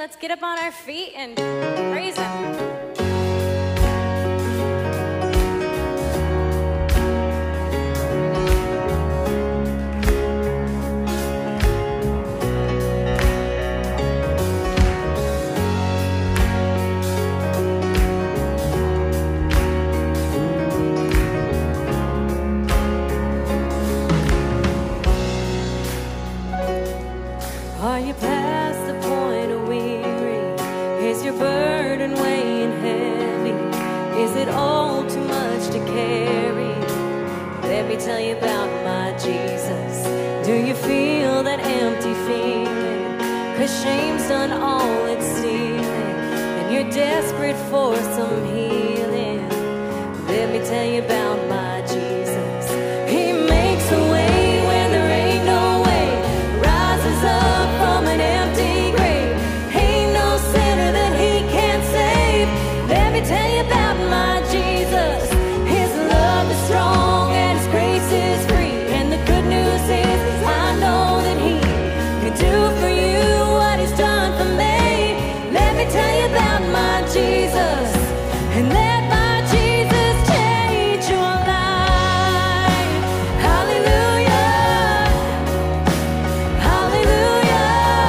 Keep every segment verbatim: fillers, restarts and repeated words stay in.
let's get up on our feet and praise him. Are you past the point of weary? Is your burden weighing heavy? Is it all too much to carry? Let me tell you about my Jesus. Do you feel that empty feeling? 'Cause shame's done all it's stealing, and you're desperate for some healing. Let me tell you about my Jesus. He makes a way when there ain't no way, rises up from an empty grave. Ain't no sinner that he can't save. Let me tell you about my Jesus. His love is strong and his grace is free, and the good news is I know that he can do for you what he's done for me. Let me tell you about my Jesus, and let my Jesus change your life. Hallelujah, hallelujah,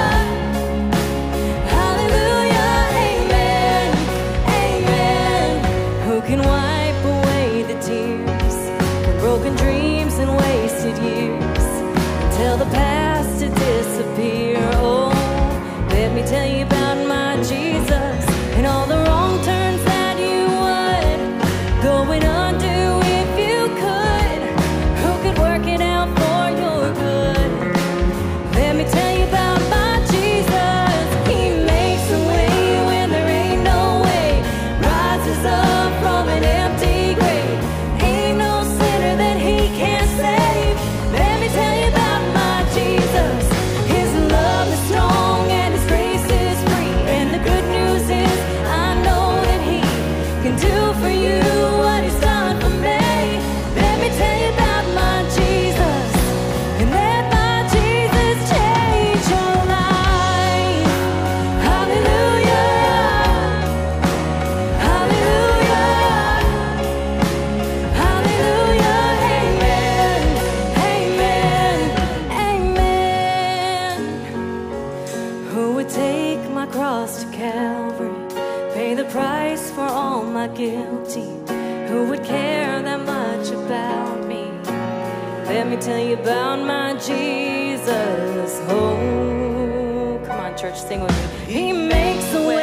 hallelujah, amen, amen. Who can wipe away the tears from broken dreams and wasted years, and tell the past to disappear? Oh, let me tell you about my Jesus, and all the wrong turns that you would go and undo if you could. Who could work it out for your good? Let me tell you about my Jesus. He makes a way when there ain't no way, rises up from an empty grave. Ain't no sinner that he can't save. Let me tell you about my Jesus. His love is strong and his grace is free, and the good news is I know that he can do for you what he's done for me. Let me tell you about my Jesus, and let my Jesus change your life. Hallelujah, hallelujah, hallelujah, amen, amen, amen. Who would take my cross to Calvary, pay the price for all my guilty? Who would care that much about me? Let me tell you about my Jesus. Oh, come on, church, sing with me. He makes a way